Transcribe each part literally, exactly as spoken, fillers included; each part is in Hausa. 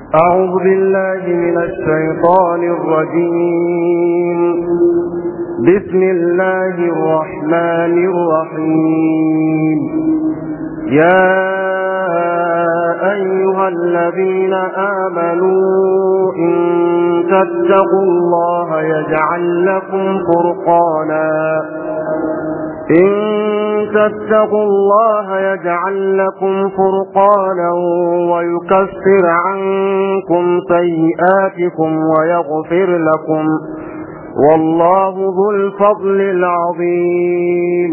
أعوذ بالله من الشيطان الرجيم. بسم الله الرحمن الرحيم. يا أيها الذين آمنوا إن تتقوا الله يجعل لكم فرقانا إن تتقوا الله يجعل لكم فرقانا ويكفر عنكم سيئاتكم ويغفر لكم والله ذو الفضل العظيم.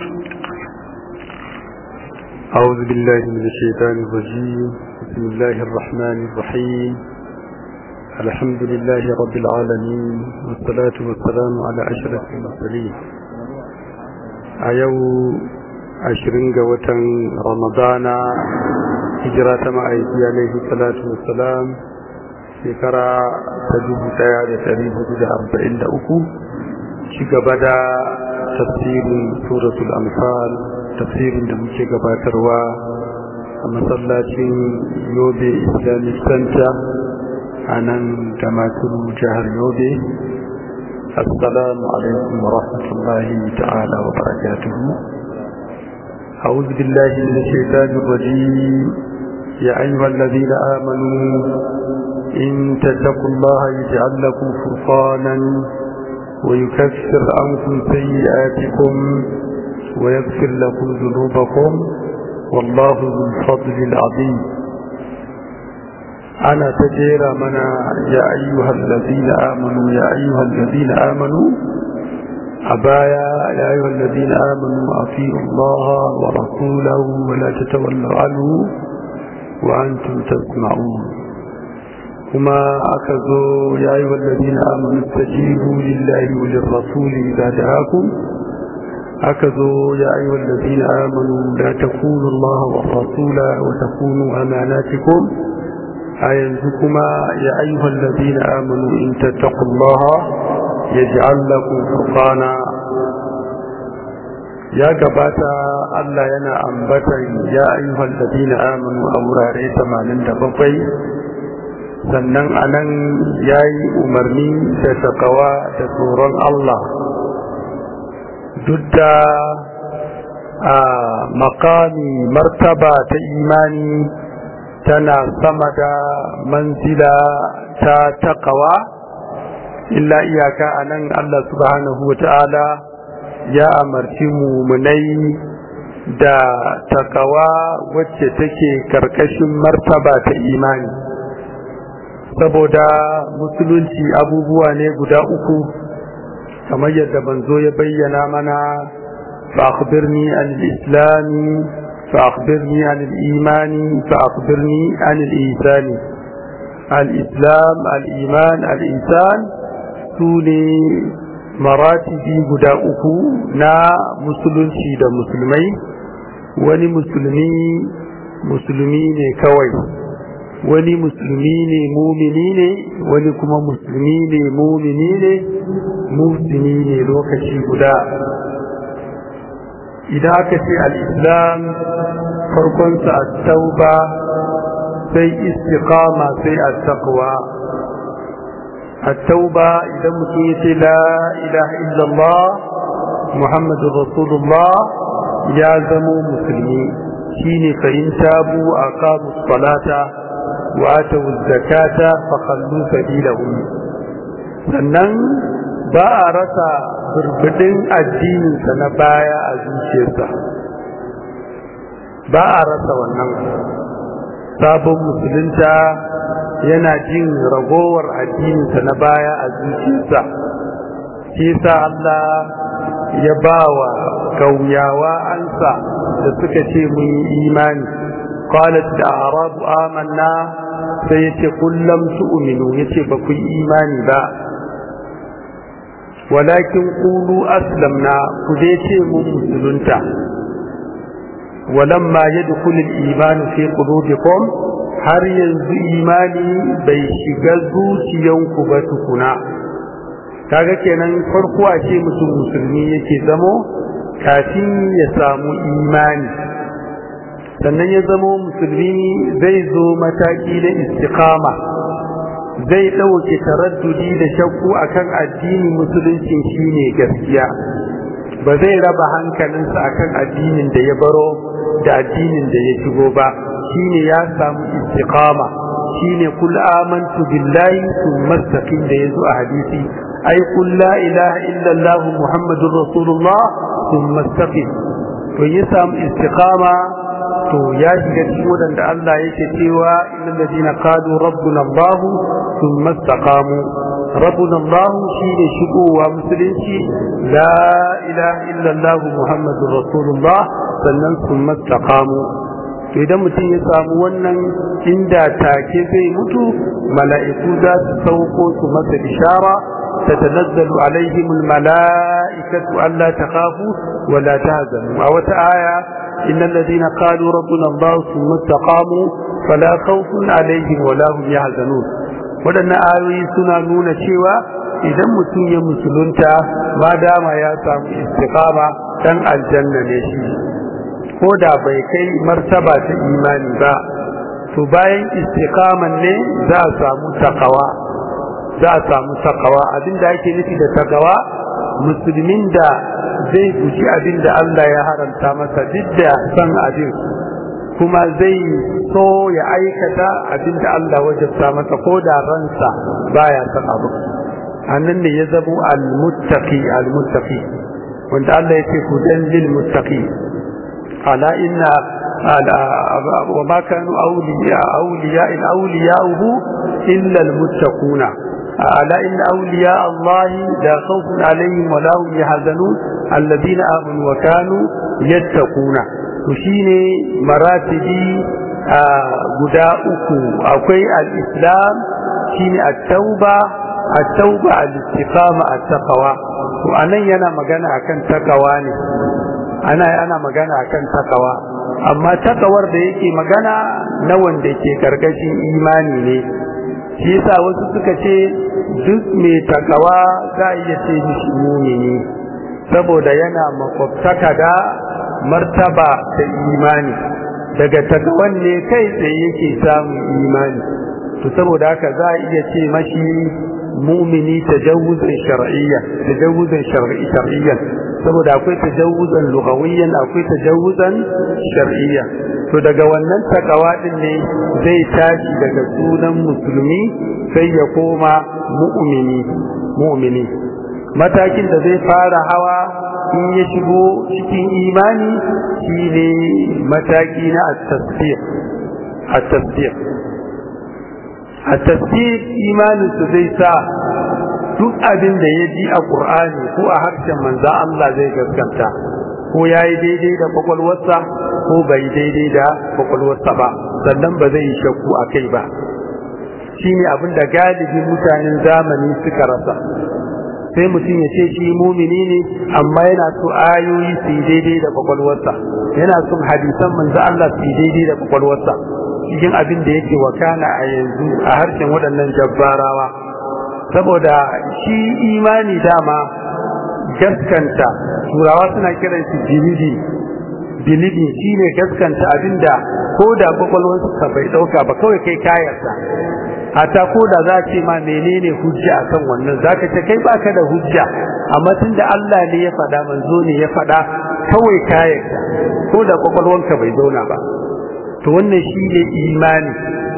أعوذ بالله من الشيطان الرجيم. بسم الله الرحمن الرحيم. الحمد لله رب العالمين والصلاة والسلام على أشرف المرسلين. a yau ashirin ga watan ramadana hijira ta ma'aiki alaihi salatu wassalam shekara ta dubu daya da dari hudu da arba'in da uku ci gaba da tafsirin suratul anfal, tafsirin da muke gabatarwa a masallacin yobe islamic center a nan da masu jihar yobe. السلام عليكم ورحمة الله تعالى وبركاته. أعوذ بالله من الشيطان الرجيم. يا أيها الذين آمنوا إن تتقوا الله يجعل لكم فرقانا ويكفر عنكم سيئاتكم ويغفر لكم ذنوبكم والله ذو الفضل العظيم. أنا تجير منا يا أيها الذين آمنوا يا أيها الذين آمنوا أبايا يا أيها الذين آمنوا أطيعوا الله ورسوله ولا تتولوا عنه وأنتم تسمعون. هما أخذوا يا أيها الذين آمنوا استجيبوا لله وللرسول إذا دعاكم. أخذوا يا أيها الذين آمنوا لا تخونوا الله والرسول وتخونوا أماناتكم. أينزكما يا أيها الذين آمنوا إن تتقوا الله يجعل لكم فرقانا. يا قباتا الله ينا أنبتا يا أيها الذين آمنوا أوراري ثمانين دبقي sannan anan yayi umarni da takawa da tsoron Allah duk da a makami martaba ta imani tana sama da manzila ta takawa, illa iyaka anan Allah subhanahu wa ta'ala ya amarci mumunai da takawa wacce take karkashin martaba ta imani, saboda musulunci abubuwa ne guda uku kamar yadda manzo ya bayyana mana. fa akhbirni an al-islami فأخبرني عن الإيمان فأخبرني عن الإنسان. الإسلام الإيمان الإنسان سوني مراتب بداؤه نا مسلم شيد مسلمين وني مسلمي مسلمين كوي وني مسلمين مؤمنين وني كما مسلمين مؤمنين مسلمين لوكشي بداء. idan aka ce al'islam farkonsa a tauba sai istiqama sai a taqwa. a tauba idan mutum ya ce la ilaha illallah muhammadu rasulullah ya zamo musulmi, shine fa'in tabu a kamu salata wa ata zakata fa kallu sabilahum. sannan ba a rasa burbudin addininsa na baya a zuciyarsa, ba a rasa wannan. sabon musulunta yana jin ragowar addininsa na baya a zuciyarsa, shi sa Allah ya ba wa kauyawa ansa da suka ce mun yi imani. qalat al-a'rabu amanna, sai yace kullum tu'minu, yace ba ku yi imani ba. walakin qulu aslamna, ku dai ce mun musulunta. walamma yadkhulu al-iman fi qulubikum, har yanzu imani bai shiga zuciyanku ba tukuna. kaga kenan farko a ce mutum musulmi yake zamo kafin ya samu imani. sannan ya zama musulmi zai zo mataki na istiqama zai ɗauke taraddudi da shakku akan addinin musulunci shine gaskiya ba zai raba hankalinsa akan addinin da ya baro da addinin da ya shigo ba shine ya samu istiqama shine kul amantu billahi thumma istaqim da yazo a hadisi ay kul la ilaha illa allah muhammadur rasulullah thumma istaqim to ya samu istiqama to ya shiga cikin wadanda Allah yake cewa innal ladina qalu rabbuna allah thumma istaqamu rabbuna allah shine shigowa musulunci la ilaha illa allah muhammadur rasulullah sannan thumma istaqamu to idan mutum ya samu wannan inda take zai mutu mala'iku za su sauko su masa bishara tatanazzalu alaihim almala'ikatu alla takhafu wa la tahzanu a wata aya innal ladina qalu rabbuna allah thumma istaqamu fala khawfun alaihim wa la hum yahzanun wadannan ayoyi suna nuna cewa idan mutum ya musulunta ma dama ya samu istiqama dan aljanna ne shi ko da bai kai martaba ta imani ba to bayan istiqaman ne za a samu takawa za a samu takawa abinda ake nufi da takawa musulmin da zai guji abinda Allah ya haramta masa duk da san abin kuma zai so ya aikata abinda Allah wajabta masa ko da ransa baya san abu annan ne ya zabo al-muttaqi al-muttaqi wanda Allah yake hudan lil muttaqi ala inna wa ma kanu awliya awliya in awliya'uhu illa al-muttaquna ala inna awliya Allah la khawfun alayhim wa la hum yahzanun alladhina amanu wa kanu yattaquna to shine maratibi guda uku akwai al-islam shine at-tauba at-tauba al-istiqama at-taqwa to anan yana magana akan takawa ne ana ana magana akan takawa amma takawar da yake magana na wanda ke karkashin imani ne shi yasa wasu suka ce duk mai takawa za iya ce mishi mumini saboda yana makwabtaka da martaba ta imani daga takawan ne kai tsaye yake samun imani to saboda haka za a iya ce mashi mumini tajawuzan shar'iyya tajawuzan shar'iyya saboda akwai tajawuzan lughawiyyan akwai tajawuzan shar'iyya to daga wannan takawa din ne zai tashi daga sunan musulmi sai ya koma mu'mini mu'mini matakin da zai fara hawa in ya shigo cikin imani shine mataki na at-tasdiq at-tasdiq at-tasdiq imanin su zai sa duk abin da ya ji a Qur'ani ko a harshen manzo Allah zai gaskata ko yayi daidai da kwakwalwarsa ko bai daidai da kwakwalwarsa ba sannan ba zai shakku akai ba shine abin da galibin mutanen zamani suka rasa sai mutum ya ce shi mumini ne amma yana so ayoyi su yi daidai da kwakwalwarsa yana son hadisan manzo Allah su yi daidai da kwakwalwarsa cikin abin da yake wakana a yanzu a harshen waɗannan jabbarawa saboda shi imani dama gaskanta turawa suna kiran shi bilidi bilidi shine gaskanta abinda ko da kwakwalwarsa ka bai dauka ba kawai kai kayarsa hata ko da za ce ma menene hujja akan wannan zaka ce kai baka da hujja amma tunda Allah ne ya faɗa manzo ne ya faɗa kawai kayarsa ko da kwakwalwarka bai zauna ba to wannan shine imani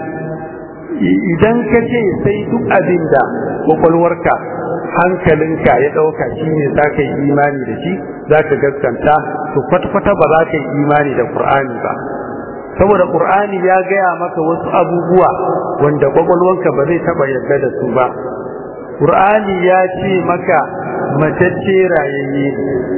idan ka ce sai duk abin da kwakwalwarka hankalinka ya ɗauka shi ne za ka yi imani da shi za ka gaskanta to kwata-kwata ba za ka yi imani da ƙur'ani ba saboda ƙur'ani ya gaya maka wasu abubuwa wanda kwakwalwarka ba zai taɓa yarda da su ba ƙur'ani ya ce maka matacce rayayye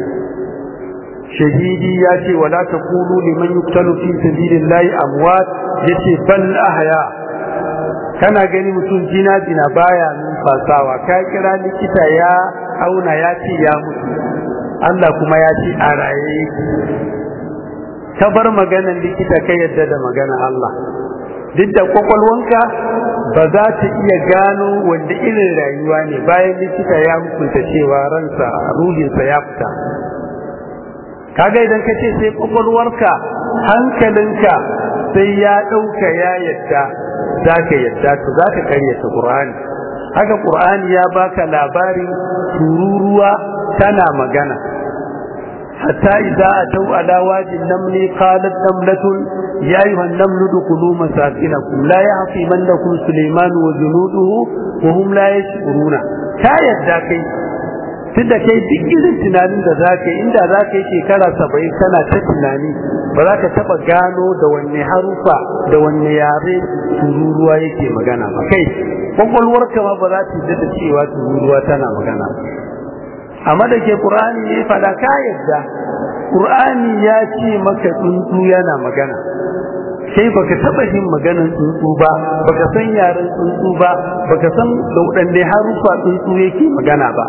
shahidi ya ce wala taqulu liman yuqtalu fi sabilillahi amwat yace bal ahya kana gani mutum jina jina baya numfasawa ka kira likita ya auna ya ce ya mutu Allah kuma ya ce a raye ka bar maganar likita ka yadda da maganar Allah duk da kwakwalwanka ba za ta iya gano wanda irin rayuwa ne bayan likita ya hukunta cewa ransa ruhinsa ya fita kaga idan ka ce sai kwakwalwarka hankalinka sai ya ɗauka ya yadda za ka yadda to za ka karyata Qur'ani. Haka Qur'ani ya baka labarin tururuwa tana magana. Hatta idza atau ala wajin namli qalat namlatun ya ayyuhan namlu dukhulu masakinakum la yahtimannakum Sulaiman wa junuduhu wa hum la yashkuruna. Ka yadda kai tunda kai duk irin tunanin da za ka yi inda za ka yi shekara saba'in kana ta tunani ba za ka taɓa gano da wanne harufa da wanne yare tururuwa yake magana ba kai kwakwalwarka ma ba za ta yi da cewa tururuwa tana magana ba. Amma da ke ƙur'ani ne faɗa ka yadda ƙur'ani ya ce maka tsuntsu yana magana kai baka taɓa yin maganar tsuntsu ba baka san yaren tsuntsu ba baka san da waɗanne harufa tsuntsu yake magana ba.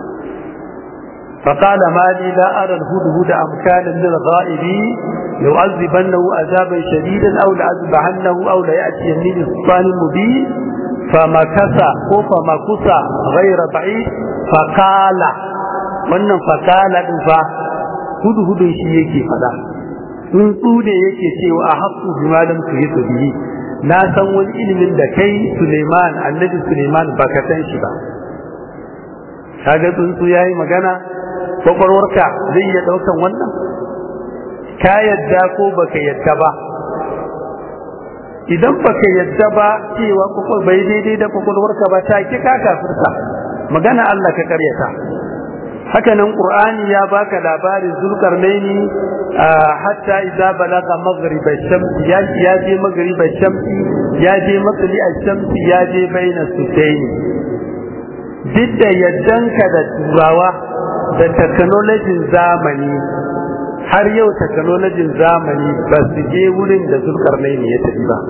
فقال ما لي لا أرى الهدهد أم كان من الغائبين لأعذبنه عذابا شديدا أو لأذبحنه أو ليأتيني بسلطان مبين فمكث فمكث غير بعيد فقال wannan fakala din fa hudhudun shi yake fada tsuntsu ne yake cewa a haqqu bima lam tuhitu bihi na san wani ilimin da kai Suleiman annabi Suleiman baka san shi ba. Kaga tsuntsu yayi magana kwakwalwarka zai iya daukan wannan ka yadda ko baka yadda ba. Idan baka yadda ba cewa kwakwal bai daidai da kwakwalwarka ba ta ki ka kafirta magana Allah ka karyata. Haka nan Qur'ani ya baka labarin Zulkarnaini hatta idza balaga maghrib ash-shams ya ya je maghrib ash-shams ya je matli ash-shams ya je baina sutayn. Didda yaddanka da turawa da technology zamani har yau technology zamani ba su je wurin da Zulkarnaini ya tafi ba.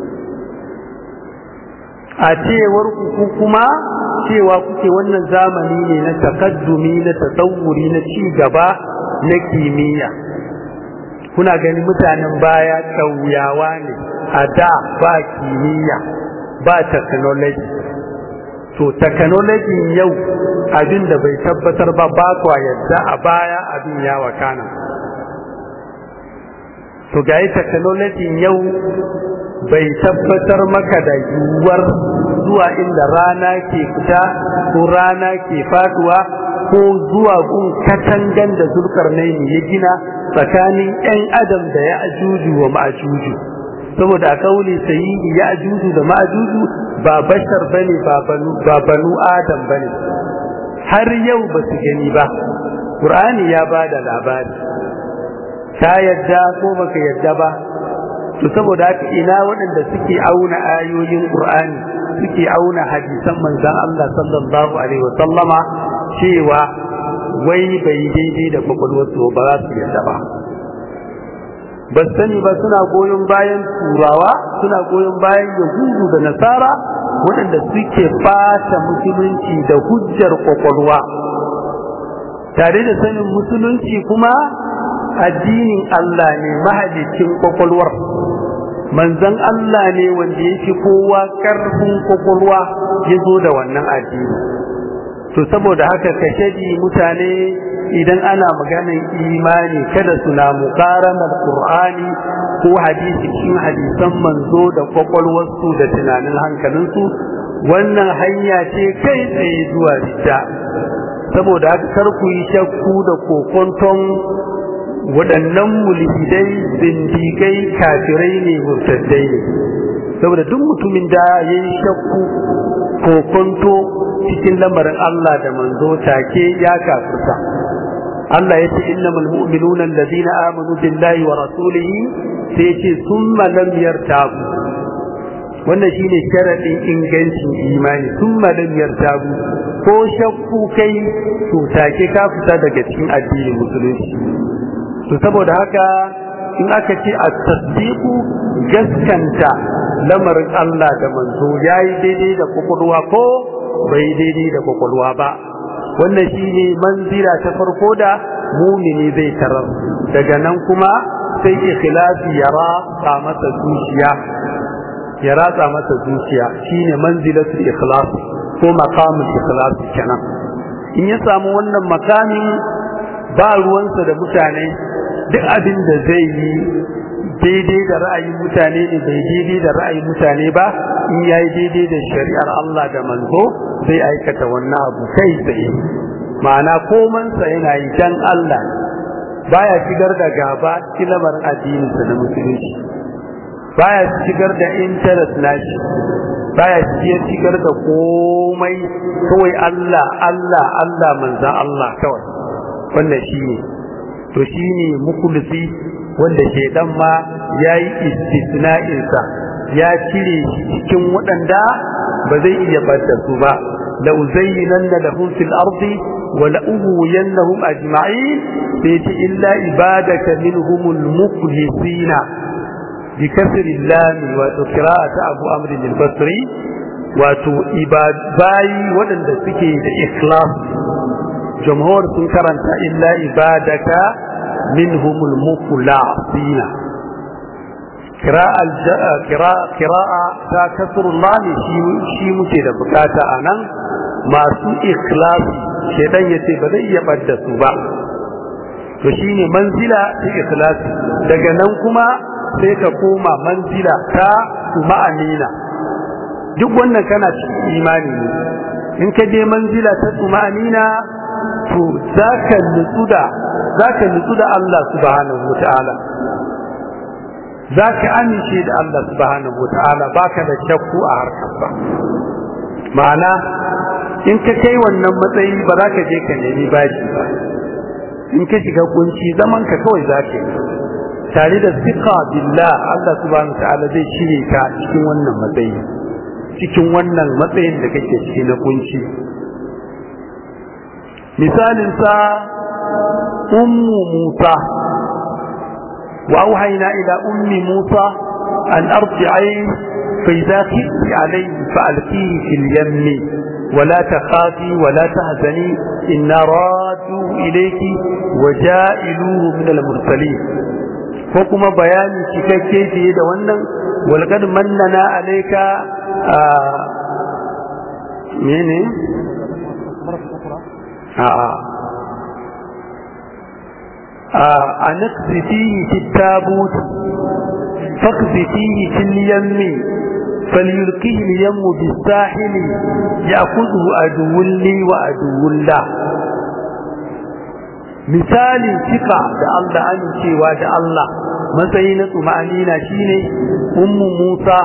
A cewar ku kuma cewa kuke wannan zamani ne na takaddumi na tasawuri na ci gaba na kimiyya. Kuna gani mutanen baya kauyawa ne a da ba kimiyya ba technology. To technology yau abin da bai tabbatar ba ba kwa yadda a baya abin ya wakana. To ga technology yau bai tabbatar maka da yiwuwar zuwa inda rana ke fita ko rana ke faduwa ko zuwa gun katangan da Zulkarnaini ya gina tsakanin ƴan adam da ya ajuju wa ma'ajuju. Saboda a kauli sahihi ya ajuju da ma'ajuju ba bashar bane ba banu adam bane har yau ba su gani ba. Qur'ani ya bada labari ka yadda ko baka yadda ba. To saboda haka ina waɗanda suke auna ayoyin Qur'ani suke auna hadisan manzon Allah sallallahu alaihi wasallama cewa wai bai daidai da kwakwalwarsu ba za su yadda ba. Ba sani ba suna goyon bayan turawa suna goyon bayan yahudu da nasara waɗanda suke fata musulunci da hujjar kwakwalwa tare da sanin musulunci kuma addinin Allah ne mahalicin kwakwalwar manzon Allah ne wanda yake kowa karfin kwakwalwa ya zo da wannan addini. To saboda haka kashe mutane idan ana maganar imani kada suna muqaranar Qur'ani ko hadisi cikin hadisan manzo da kwakwalwarsu da tunanin hankalinsu wannan hanya ce kai tsaye zuwa ridda. Saboda haka kar ku yi shakku da kokonton waɗannan mulhidai zindigai kafirai ne murtaddai ne. Saboda duk mutumin da ya yi shakku kokonto cikin lamarin Allah da manzo take ya kafirta. Allah ya ce innamal mu'minuna allazina amanu billahi wa rasulihi sai ya ce summa lam yartabu. Wannan shine sharadin ingancin imani summa lam yartabu ko shakku kai to take ka fita daga cikin addinin musulunci. To saboda haka in aka ce at-tasdiqu gaskanta lamarin Allah da manzo yayi daidai da kokolwa ko bai daidai da kokolwa ba. Wannan shine manzila ta farko da mumini zai tarar. Daga nan kuma sai ikhlasi ya ratsa masa zuciya ya ratsa masa zuciya shine manzilatul ikhlas ko maqamul ikhlas kenan. In ya samu wannan makamin ba ruwansa da mutane duk abin da zai yi daidai da ra'ayin mutane ne bai daidai da ra'ayin mutane ba in yayi daidai da shari'ar Allah da manzo sai aikata wannan abu kai tsaye ma'ana komansa yana yi dan Allah baya shigar da gaba cikin lamarin addininsa na musulunci baya shigar da interest nashi baya shigar da komai kawai Allah Allah Allah manzan Allah kawai wannan shine to shine mukhlisi wanda shedan ma yayi istisna'in sa ya cire shi cikin waɗanda ba zai iya bada su ba la uzayyinanna lahum fil ardi wa la ughwiyannahum ajma'in bi illa ibadaka minhumul mukhlisina bi kasri lam wa qira'at abu amr al-basri wato ibadai waɗanda suke da ikhlas jumhur sun karanta illa ibadaka minhumul mukhlasina qira'a qira'a ta kasrullah shi muke da bukata anan masu ikhlasi shedan yace ba zai iya badda su ba to shine manzila ta ikhlasi daga nan kuma sai ka koma manzila ta ma'anina duk wannan kana cikin imani ne in ka je manzila ta ma'anina to zaka nutsu da zaka nutsu da Allah subhanahu wataala zaka amince da Allah subhanahu wataala baka da shakku a harkarsa ma'ana in ka kai wannan matsayi ba za ka je ka nemi bashi ba in ka shiga kunci zaman ka kawai zaka yi tare da siqa billah Allah subhanahu wataala zai shirye ka cikin wannan matsayi cikin wannan matsayin da kake ciki na kunci misalin sa ummu Musa wa auhayna ila ummi Musa an arji'i fa idha khifti alayhi fa alqihi fil yammi ولا تخافي ولا تحزني إنا رادوه إليك وجائلوه من المرسلين وكما بيان شكاكي في يد ونن ولقد مننا عليك آه مين آه آه أنقذ فيه في التابوت فاقذ فيه في اليم فليلقيه اليم بالساحل يأخذه عدو لي وعدو له misalin cika da Allah amincewa da Allah matsayi na tsumanina shine ummu Musa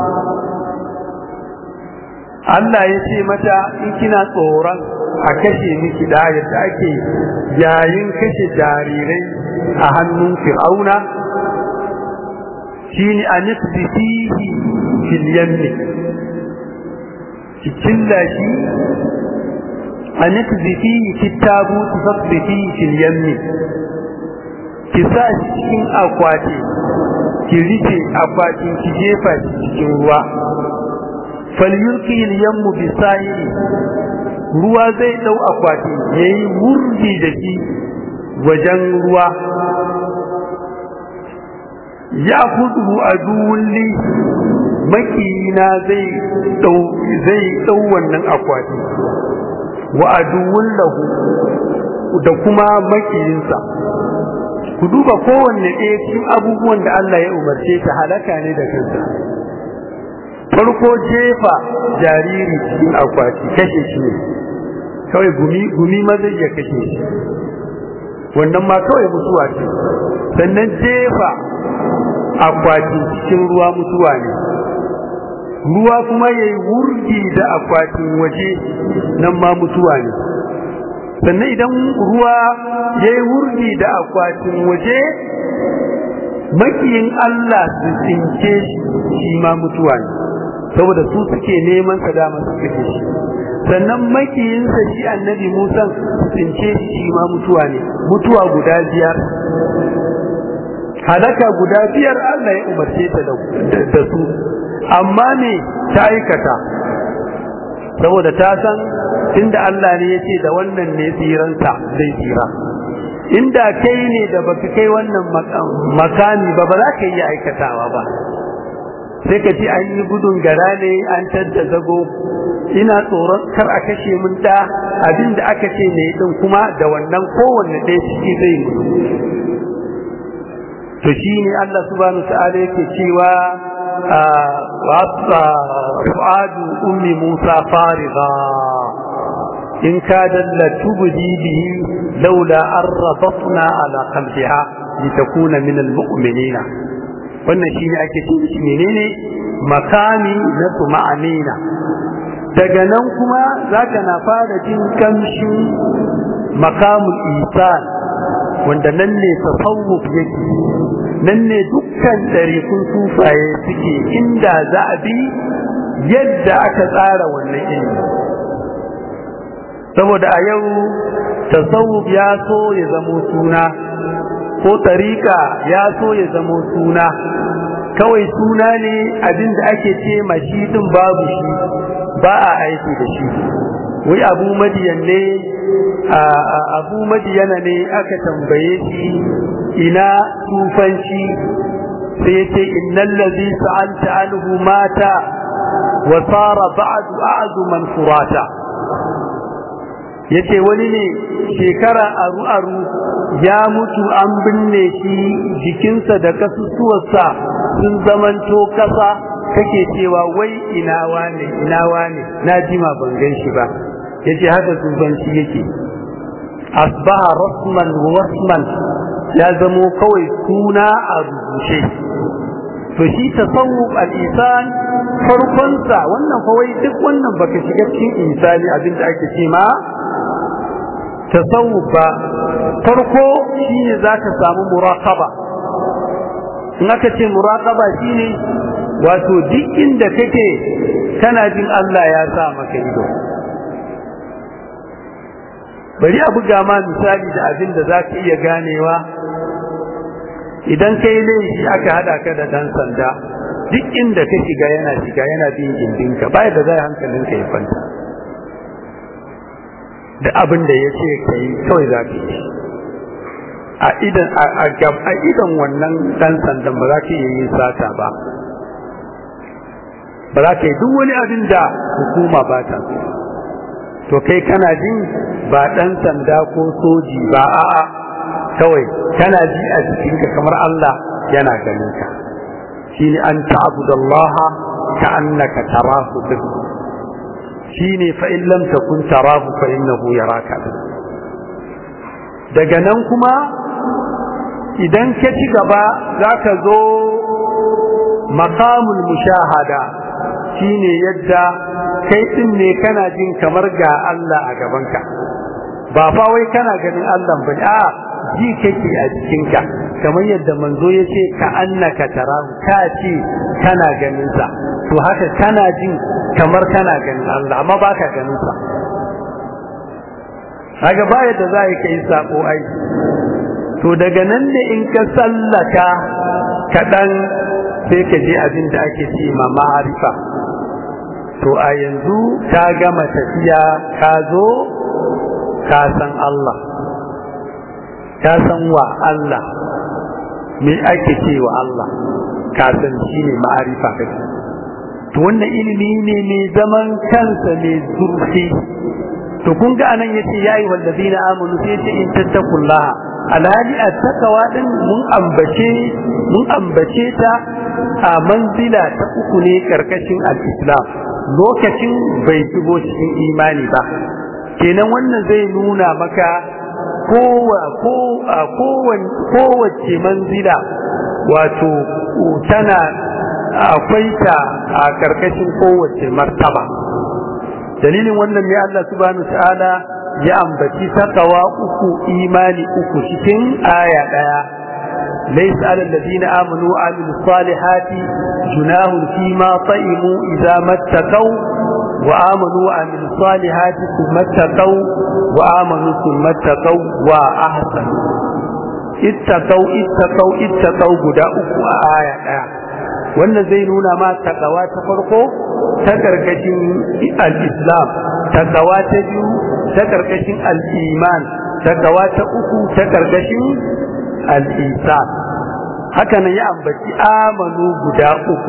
Allah ya ce mata in kina tsoron a kashe miki da yadda ake yayin kashe jarirai a hannun Fir'auna shine anisbihi fil yammi killashi anisbihi kitabu tasbihi fil yammi kisa cikin akwati ki rike akwatin ki jefa cikin ruwa falyulqi al yammu bisahili ruwa zai dau akwati yayi wurdi da shi wajen ruwa ya kudu aduwulli makiyina zai dau zai dau wannan akwati wa aduwullahu da kuma makiyinsa ku duba kowanne ɗaya cikin abubuwan da Allah ya umarce ta halaka ne da kansa farko jefa jariri cikin akwati kashe shi ne kawai gumi gumi ma zai iya kashe shi wannan ma kawai mutuwa ce sannan jefa akwatin cikin ruwa mutuwa ne ruwa kuma yayi wurgi da akwatin waje nan ma mutuwa ne sannan idan ruwa yayi wurgi da akwatin waje makiyin Allah su tsince shi ma mutuwa ne saboda su suke neman sa dama su kake shi sannan makiyinsa shi annabi Musa su tsince shi ma mutuwa ne mutuwa guda biyar halaka guda biyar Allah ya umarce ta da su amma ne ta aikata saboda ta san inda Allah ne yace da wannan ne tsiranta zai tsira inda kai ne da baka kai wannan makami ba ba za ka yi aikatawa ba sai ka ji an yi gudun gara ne an tadda zago ina tsoron kar a kashe mun da abinda aka ce ne din kuma da wannan kowanne ɗaya ciki zai mutu to shine Allah subhanahu ta'ala yake cewa wa fuadu ummi Musa fariga in kada la tubdi bihi laula arrabatna ala qalbiha litakuna min almu'minina wannan shine ake cewa menene makami na tuma'anina daga nan kuma zaka na fara jin kamshin makamul ihsan wanda nan ne tasawuf yake nan ne dukkan ɗariƙun sufaye suke inda za a bi yadda aka tsara wannan ilimi saboda a yau tasawuf ya so ya zamo suna ko tariƙa ya so ya zamo suna kawai suna ne abin da ake ce mashi din babu shi ba a aiki da shi wai abu madiyan ne abu madiyana ne aka tambaye shi ina tufanci sai ya ce innal ladhi sa'alta anhu mata wa sara ba'du a'zu man furata yace wani ne shekara aru aru ya mutu an binne shi jikinsa da kasusuwarsa sun zamanto kasa kake cewa wai ina wane ina wane na jima ban gan shi ba yace haka tufanci yake asbaha rasman wa wasman ya zamo kawai suna a rubuce to shi tasawuf al-isan farkon sa wannan kawai duk wannan baka shiga cikin insani abinda ake ce ma tasawuf ba farko shine zaka samu muraqaba in aka ce muraqaba shine wato duk inda kake kana jin Allah ya sa maka ido bari a buga ma misali da abin da za ka iya ganewa idan kai laifi aka hada ka da dan sanda duk inda ka shiga yana shiga yana bin gindinka baya da zai hankalinka ya kwanta da abin da ya ce ka yi kawai za ka yi a idan a idan wannan dan sandan ba za ka iya yin sata ba ba za ka yi duk wani abin da hukuma ba ta to kai kana jin ba dan sanda ko soji ba a'a kawai kana ji a jikinka kamar Allah yana ganin ka shine an ta'budallaha ka'annaka tarahu shine fa in lam takun tarahu fa innahu yaraka daga nan kuma idan ka ci gaba zaka zo maqamul mushahada shine yadda kai din ne kana jin kamar ga Allah a gabanka ba fa wai kana ganin Allah ba a ji kake a jikinka kamar yadda manzo yace ka annaka tarahu ka ce kana ganin sa to haka kana jin kamar kana ganin Allah amma baka ganin sa kaga ba yadda zai kai sako ai to daga nan ne in ka sallaka kadan sai ka je abin da ake ce ma ma'arifa to a yanzu ka gama tafiya ka zo ka san Allah ka san wa Allah me ake cewa Allah ka san shi ne ma'arifa kake to wannan ilimi ne mai zaman kansa mai zurfi to kun ga anan yace yayi wallazina amanu sai yace in tattaqullaha alhali attaqwa din mun ambace mun ambace ta a manzila ta uku ne karkashin al-islam lokacin bai shigo cikin imani ba kenan wannan zai nuna maka kowa ko kowace manzila wato tana akwai ta a karkashin kowace martaba dalilin wannan ne Allah subhanahu ta'ala ya ambaci takawa uku imani uku cikin aya daya laysa alal ladina amanu wa amilus salihati junahun fima ta'imu idza mattaqaw wa amanu wa amilus salihati thumma taqaw wa amanu thumma taqaw wa ahsanu ittaqaw ittaqaw ittaqaw guda uku a aya daya wannan zai nuna ma takawa ta farko ta karkashin al-islam takawa ta biyu ta karkashin al-iman takawa ta uku ta karkashin al-ihsan haka nan ya ambaci amanu guda uku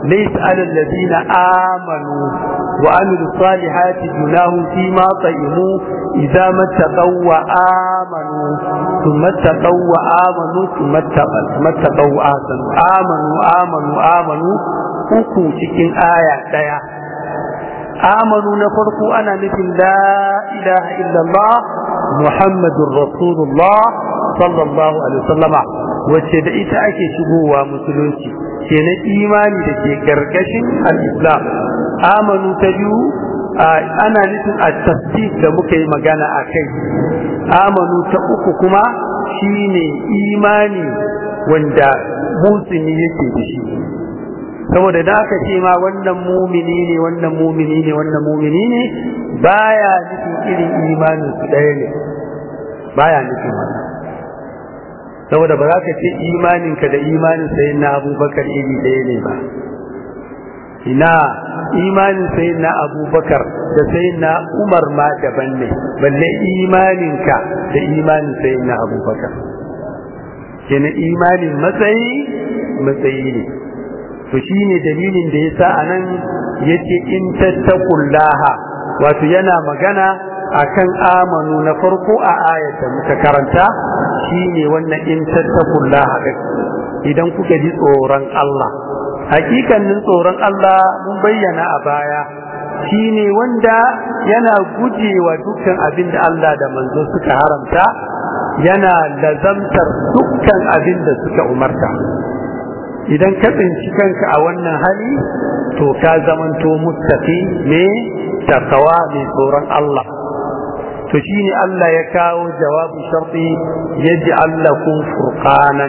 laysa 'alal ladina amanu wa amilus salihati junahum fima ta'imu idza mattaqaw wa amanu thumma taqaw wa amanu thumma taqaw ahsanu amanu amanu amanu uku cikin aya daya. amanu na farko ana nufin la ilaha illallah muhammadur rasulullah sallallahu alaihi wasallama wacce da ita ake shigowa musulunci kenan imani da ke gargashin al-islam. amanu ta biyu ana nufin at-tasdiq da muka yi magana akai. amanu ta uku kuma shine imani wanda musulmi yake da shi, saboda da aka ce ma wannan mumini ne wannan mumini ne wannan mumini ne baya nufin irin imanin su ɗaya ne, baya nufin wannan, saboda ba za ka ce imaninka da imanin sayin na abubakar iri ɗaya ne ba. ina imanin sayin na abubakar da sayin na umar ma daban ne, balle imaninka da imanin sayin na abubakar. kenan imanin matsayi matsayi ne. to shine dalilin da yasa anan yace in tattaqullaha, wato yana magana akan amanu na farko a ayata muka karanta, shine wannan in tattaqullaha idan kuka ji tsoron Allah. hakikanin tsoron Allah mun bayyana a baya shine wanda yana gujewa dukkan abin da Allah da manzo suka haramta, yana lazamtar dukkan abin da suka umarta. idan ka tsinci kanka a wannan hali to ka zamanto muttaqi ne takawa ne tsoron Allah. to shine Allah ya kawo jawabu sharti yaj'al lakum furqanan.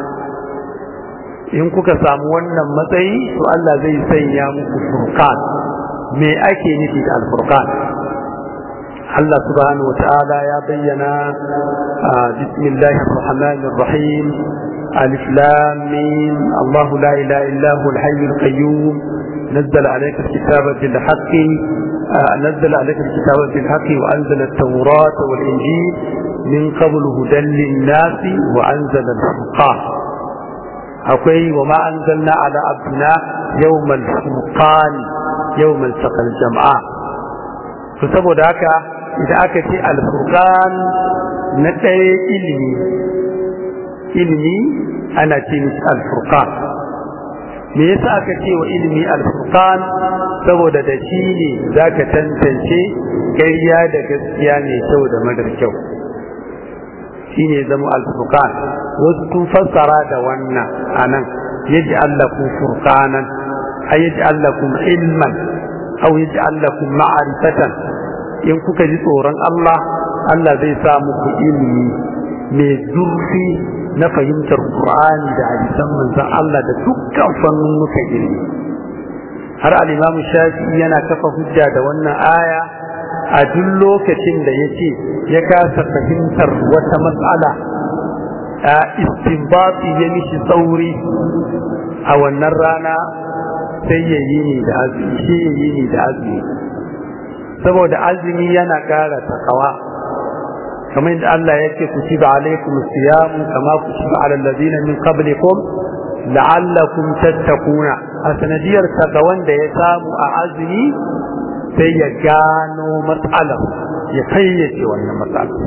in kuka samu wannan matsayi to Allah zai sanya muku furqan. me ake nufi da al-furqan? Allah subhanahu wa ta'ala ya bayyana bismillahir rahmanir rahim ألف لام ميم الله لا إله إلا هو الحي القيوم نزل عليك الكتاب بالحق نزل عليك الكتاب بالحق وأنزل التوراة والإنجيل من قبل هدى للناس وأنزل الفرقان. أوكي وما أنزلنا على عبدنا يوم الفرقان يوم التقى الجمعان. فسبب ذاك إذا أكت الفرقان نتأي إلمي ilmi ana ce mishi al-furqan. me yasa aka ce wa ilmi al-furqan? saboda da shi ne zaka tantance ƙarya da gaskiya ne kyau da madar kyau, shine zama al-furqan. wasu sun fassara da wannan anan yaj'al lakum furqanan ay yaj'al lakum ilman aw yaj'al lakum ma'rifatan. in kuka ji tsoron Allah, Allah zai sa muku ilmi mai zurfi na fahimtar Qur'ani da hadisan manzon Allah da dukkan fannunukan ilimi. har al-Imam Shafi'i yana kafa hujja da wannan aya a duk lokacin da yace ya kasa fahimtar wata mas'ala a istinbati ya mishi tsauri a wannan rana sai ya yi ni da azumi shi ya yi ni da azumi saboda azumi yana ƙara takawa. kamar yadda Allah yake kutiba alaikum siyam kama kutiba ala alladhina min qablikum la'allakum tattaquna. a sanadiyar takawan da ya samu a azumi sai ya gano matsalar ya fayyace wannan matsalar.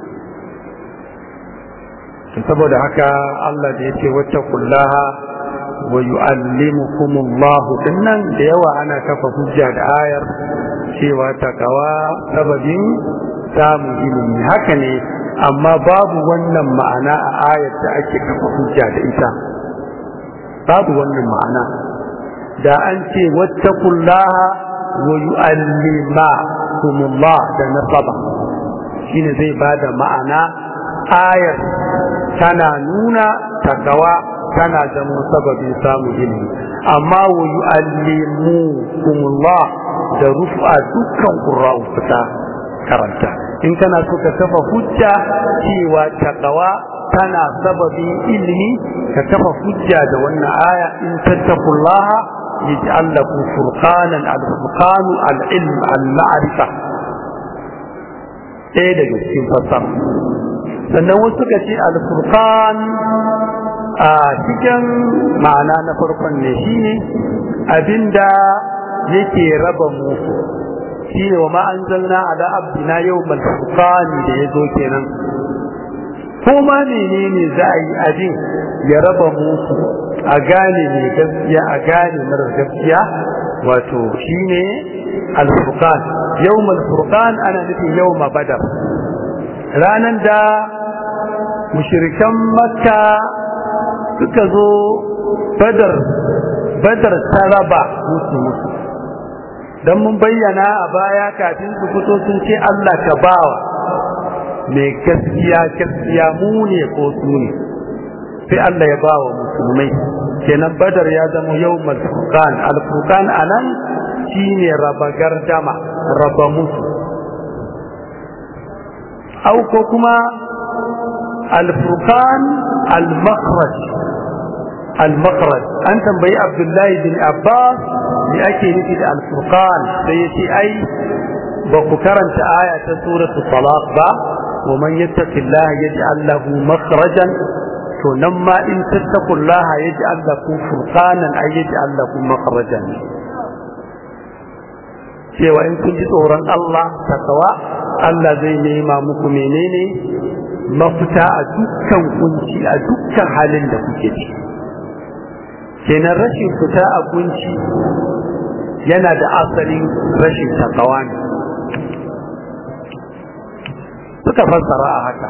saboda haka Allah da yake wattaqullaha wa yu'allimukumullahu dinnan da yawa ana kafa hujja da ayar cewa takawa sababin samun ilimi. haka ne, amma babu wannan ma'ana a ayar da ake kafa hujja da ita, babu wannan ma'ana. da an ce wattaqullaha wa yu'allimukumullah da nasaba shine zai bada ma'ana. ayar tana nuna takawa tana zama sababin samun ilimi, amma wa yu'allimukumullah da rufa dukkan qurra'u fita karanta. in kana so ka kafa hujja cewa taqwa tana sababin ilimi, ka kafa hujja da wannan aya in tattaqullaha yaj'al lakum furqanan al-furqanu al-ilm al-ma'rifa. ɗaya daga cikin fassara. sannan wasu suka ce al-furqan a cikin ma'ana na farkon ne shine abinda yake raba mu shine wa ma anzalna ala abdina yawmal furqan da yazo kenan ko ma menene za a yi abin ya raba mu a gane ne gaskiya a gane mara gaskiya wato shine al-furqan yawmal furqan ana nufin yawma badar ranan da mushrikan makka suka zo badar badar ta raba musu musu dan mun bayyana a baya kafin su fito sun ce Allah ka bawa mai gaskiya gaskiya mu ne ko su ne sai Allah ya bawa musulmai kenan badar ya zama yawmal furqan al furqan anan shine raba gardama raba musu au ko kuma al furqan al makhraj al makhraj an tambayi Abdullahi bin Abbas me ake nufi da al furqan sai yace ai ba ku karanta aya ta suratul talaq ba wa man yattaqillaha yaj'al lahu makhrajan to nan ma in tattaqullaha yaj'al lakum furqanan ay yaj'al lakum makhrajan cewa in kun ji tsoron Allah takawa Allah zai nema muku menene mafita a dukkan kunci a dukkan halin da kuke ciki kenan rashin fita a kunci yana da asalin rashin takawa ne suka fassara a haka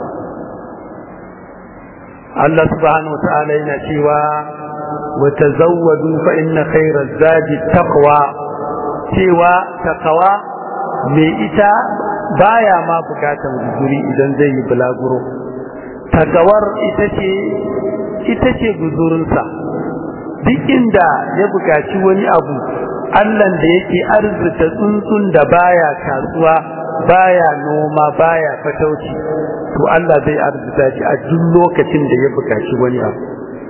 Allah subhanahu wa ta'ala yana cewa wa tazawwadu fa inna khayra zadi taqwa cewa takawa mai ita baya ma bukatan guzuri idan zai yi bulaguro takawar ita ce ita ce guzurinsa duk inda ya bukaci wani abu Allah da yake arzuta tsuntsun da baya kasuwa baya noma baya fatauci to Allah zai arzuta shi a duk lokacin da ya bukaci wani abu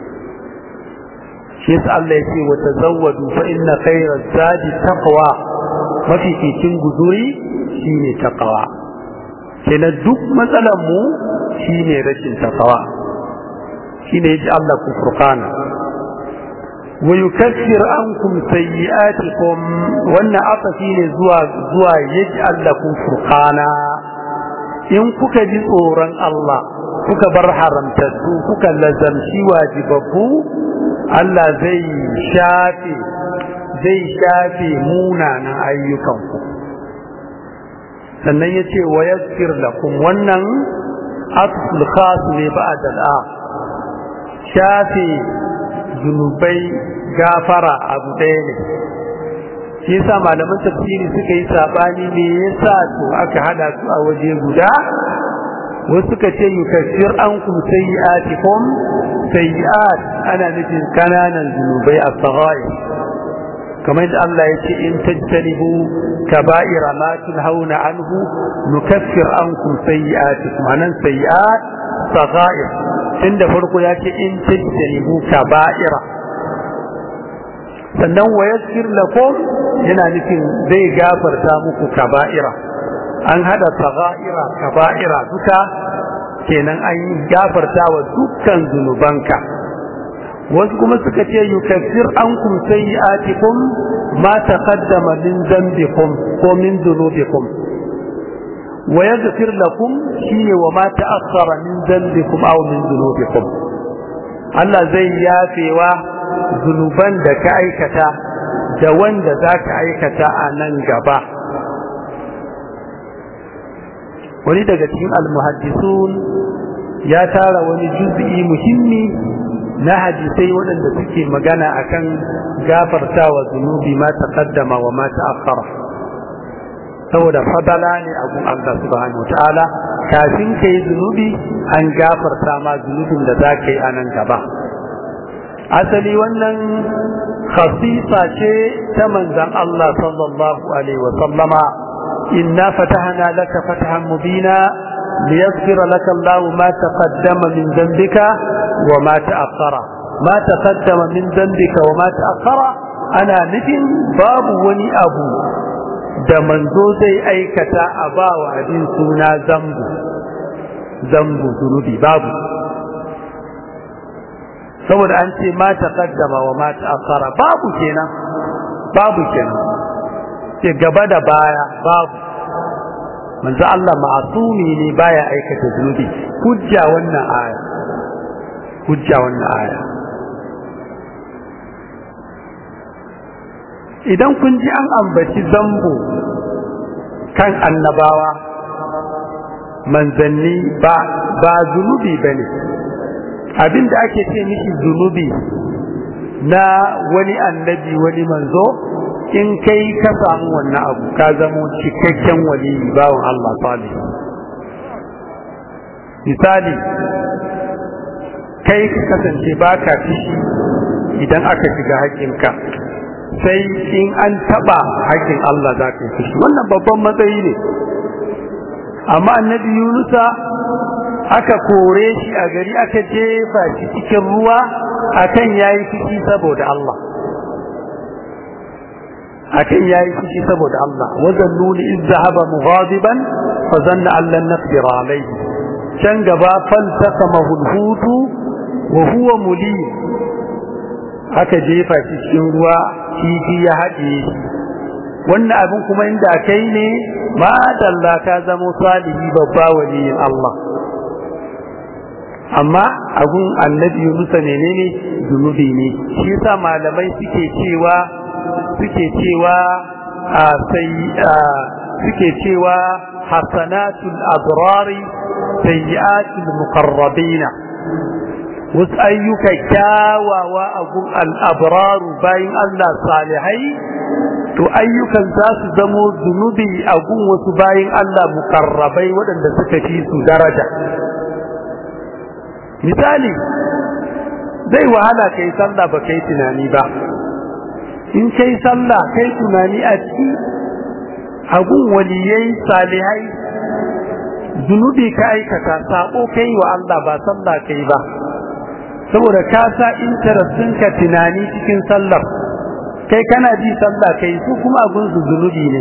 shi yasa Allah yake wa tazawwadu fa inna khayra zadi taqwa mafi cikin guzuri shine taqwa kenan duk matsalar mu shine rashin taqwa shine yaji Allah ku furqana wa yukaffir ankum sayyi'atikum wannan afafi ne zuwa zuwa yaji Allah ku furqana in kuka ji tsoron Allah kuka bar haramtattu kuka lazamci wajibabbu Allah zai shafe zai shafe munanan ayyukanku sannan yace wa yaghfir lakum wannan asl khas ne ba'd al-a shafe zunubai gafara abu ɗaya ne shi yasa malaman tafsiri suka yi sabani me yasa to aka hada su a waje guda wasu suka ce yukaffir ankum sayyi'atikum sayyi'at ana nufin kananan zunubai as-saghair kamar yadda Allah ya ce in tajtanibu kaba'ira ma tunhauna anhu nukaffir ankum sayyi'atikum anan sayyi'at saghair inda farko ya ce in tajtanibu kaba'ira sannan wa yaghfir lakum yana nufin zai gafarta muku kaba'ira an hada saghaira kaba'ira duka kenan an gafarta wa dukkan zunubanka wasu kuma suka ce yukaffir ankum sayyi'atikum ma taqaddama min dhanbikum ko min dhunubikum wa yaghfir lakum shine wa ma ta'akhkhara min dhanbikum aw min dhunubikum Allah zai yafewa zunuban da ka aikata da wanda zaka aikata a nan gaba wani daga cikin al-muhaddisun ya tara wani juz'i muhimmi na hadisai waɗanda suke magana akan gafartawa zunubi ma taqaddama wa ma ta'akhkhara saboda fadala ne a gun Allah subhanahu wataala kafin kai zunubi an gafarta ma zunubin da za ka yi a nan gaba asali wannan khasisa ce ta manzon Allah sallallahu alaihi wa sallama inna fatahna laka fatahan mubina ليغفر لك الله ما تقدم من ذنبك وما تأخر ما تقدم من ذنبك وما تأخر أنا نفن باب وني أبو da manzo zai aikata a ba wa abin suna zambu zambu zunubi babu saboda an ce ma taqaddama wa ma ta'akhkhara babu kenan babu kenan ce gaba da baya babu manzo Allah ma'asumi ne baya aikata zunubi hujja wannan aya hujja wannan aya idan kun ji an ambaci zambo kan annabawa manzanni ba ba zunubi bane abinda ake ce miki zunubi na wani annabi wani manzo in kai ka samu wannan abu ka zamo cikakken wali bawon Allah salih misali kai ka kasance baka fishi idan aka shiga haƙinka sai in an taba haƙin Allah za ka fishi wannan babban matsayi ne amma annabi Yunusa aka kore shi a gari aka jefa shi cikin ruwa akan yayi fishi saboda Allah akan yayi fushi saboda Allah wajen nuni iz zahaba mughadiban fa zanna an lan naqdir alayhi can gaba faltaqamahu al-hutu wa huwa mulim aka jefa shi cikin ruwa kifi ya haɗe shi wannan abin kuma inda kai ne ma dalla ka zama salihi babba waliyin Allah amma abun annabi Yunus menene zunubi ne shi yasa malamai suke cewa suke cewa sai suke cewa hasanatul abrari sayyi'atul muqarrabina wasu ayyuka kyawawa a gun al'abraru bayan Allah salihai to ayyukan za su zamo zunubi a gun wasu bayan Allah muqarrabai waɗanda suka fi su daraja misali zai wahala kai sallah ba kai tunani ba in kai sallah kai tunani a ciki agun waliyai salihai zunubi ka aikata sabo kai wa Allah ba sallah kai ba saboda ka sa interest ka tunani cikin sallar kai kana ji sallah kai su kuma agun su zunubi ne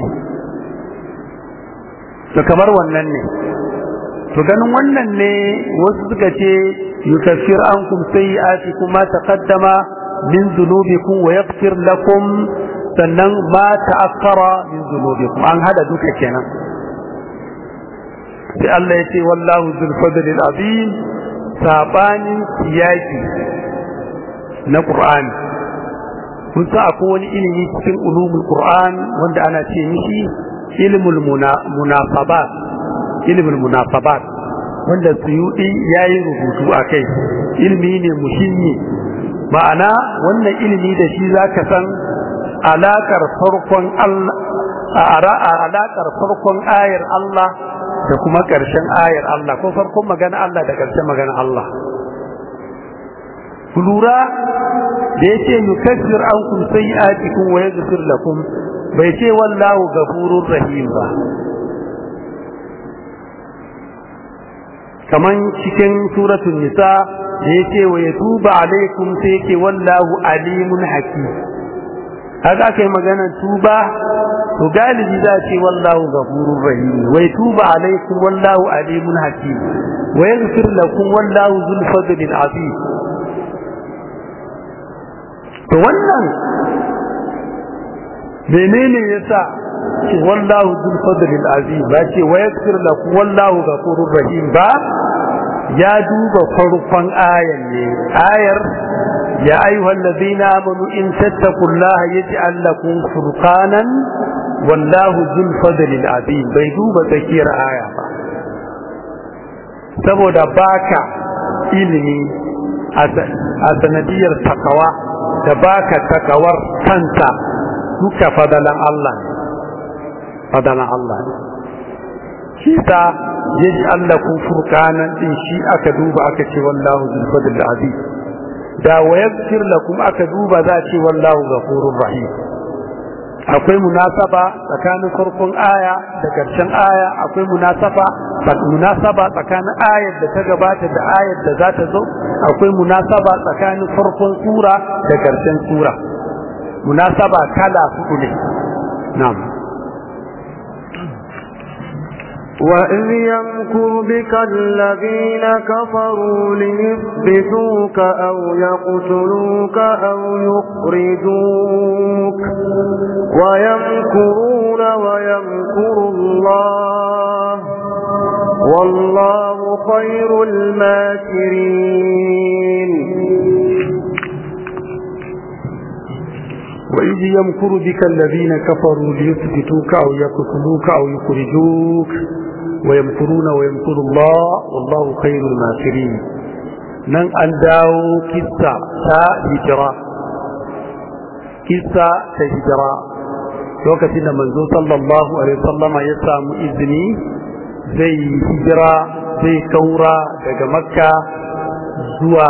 to kamar wannan ne to ganin wannan ne wasu suka ce yukaffir ankum sayyi'atikum ma taqaddama min dhunubikum wa yaghfir lakum sannan ma ta'akkara min dhunubikum an hada duka kenan sai Allah ya ce wallahu dhul fadli azim sabanin siyaki na Qur'ani kun sa akwai wani ilimi cikin ulumul Qur'an wanda ana ce mishi ilmul munasabat ilmul munasabat wanda Suyuti yayi rubutu akai ilmi ne muhimmi ma'ana wannan ilimi da shi zaka san alakar farkon Allah alakar farkon ayar Allah da kuma ƙarshen ayar Allah ko farkon magana Allah da ƙarshen magana Allah ku lura da yace yukaffir ankum sayi'atikum wa yaghfir lakum bai ce wallahu ghafurur rahim ba kaman cikin suratul nisa da yace wa yatuba alaikum sai yake wallahu alimun hakim haka kai magana tuba to galibi za ce wallahu ghafurur rahim wa yatuba alaikum wallahu alimun hakim wa yaghfir lakum wallahu dhul fadlil azim to wannan menene yasa ce wallahu dhul fadlil azim ba ce wa yaghfir lakum wallahu ghafurur rahim ba ya duba farkon ayan ne ayar ya ayyuhal ladina amanu in tattaqullaha yaj'al lakum furqanan wallahu dhul fadlil azim bai duba tsakiyar aya ba saboda baka ilimi a sanadiyar takawa da baka takawar kanta duka fadalan Allah fadalan Allah shi ta yaj'al lakum furqanan din shi aka duba aka ce wallahu dhul fadlil azim da wayaghfir lakum aka duba za ce wallahu ghafurur rahim akwai munasaba tsakanin farkon aya da karshen aya akwai munasaba munasaba tsakanin ayar da ta gabata da ayar da za ta zo akwai munasaba tsakanin farkon sura da karshen sura munasaba kala hudu ne na'am وإذ يمكر بك الذين كفروا ليثبتوك أو يقتلوك أو يخرجوك ويمكرون ويمكر الله والله خير الماكرين. وإذ يمكر بك الذين كفروا ليثبتوك أو يقتلوك أو يخرجوك ويمكرون ويمكر الله والله خير الماكرين. نن أن داو كسا تا هجرة كسا تا هجرة لوكتنا منزو صلى الله عليه وسلم يسام إذني زي هجرة زي كورة daga Makka zuwa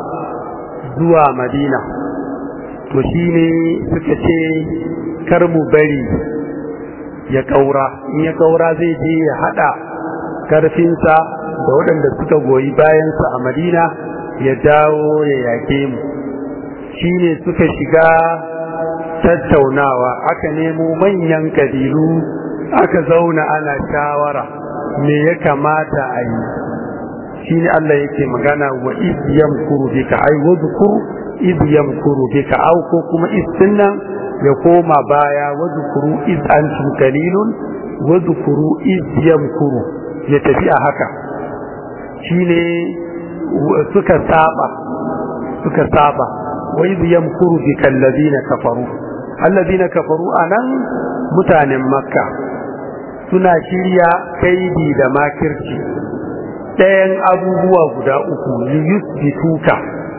zuwa Madina. To shi ne suka ce kar mu bari ya kaura, in ya kaura zai je ya hada karfinsa da waɗanda suka goyi bayansa a Madina ya dawo ya yake mu. Shi ne suka shiga tattaunawa, aka nemo manyan kabilu aka zauna ana shawara me ya kamata a yi. Shi ne Allah yake magana wa iz yamkuru bika ai wadhkur iz yamkuru bika au ko kuma istinnan ya koma baya wadhkuru iz antum qalilun wadhkuru iz yamkuru ya tafi a haka. Shine suka saba suka saba wa iz yamkuru bika alladhina kafaru alladhina kafaru anan mutanen Makka suna shirya kaidi da makirci ɗayan abubuwa guda uku yusbituka